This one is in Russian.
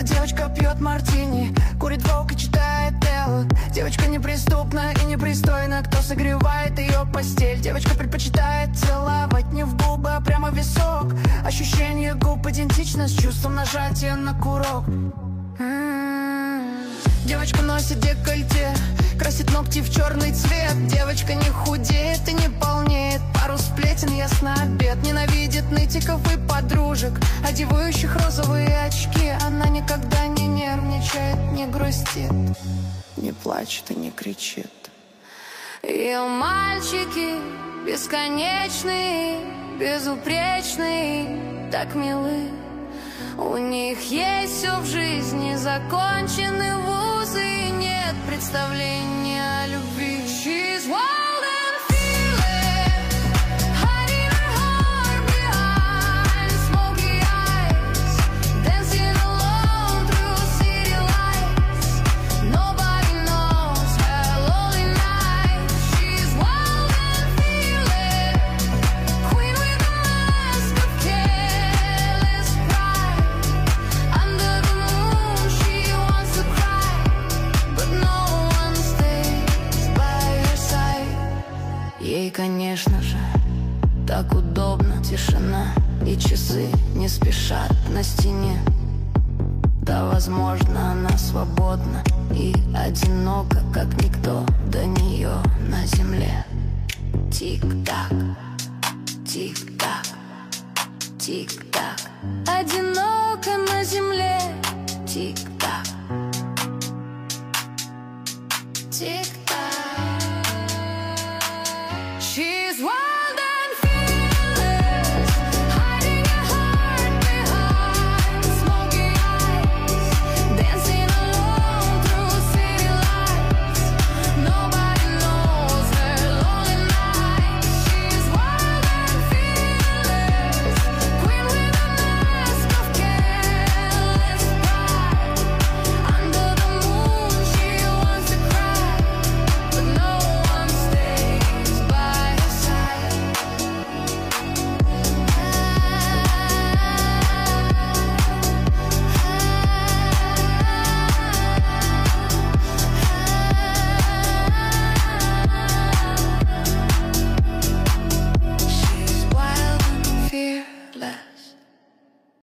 девочка пьет мартини, курит волк и читает Эллу. Девочка неприступна и непристойна, кто согревает ее постель. Девочка предпочитает целовать не в губы, а прямо в висок. Ощущение губ идентично с чувством нажатия на курок. Девочка носит декольте, красит ногти в черный цвет. Девочка не худеет и не полнеет, пару сплетен ясно обед. Ненавидит нытиков и подружек, одевающих розовые очки. Она никогда не нервничает, не грустит, не плачет и не кричит. Ее мальчики бесконечные, безупречные, так милы. У них есть все в жизни, закончены вузы, и нет представления о любви. She's wild and feeling, hiding her heart behind smoky eyes, dancing alone through city lights. Nobody knows her lonely night. She's wild and feeling, queen with a mask of careless pride. Under the moon she wants to cry, but no one stays by her side. Ей, конечно же, так удобно, тишина и часы не спешат на стене. Да, возможно, она свободна и одинока, как никто до нее на земле. Тик-так, тик-так, тик-так, одинока на земле. Тик-так, тик-так.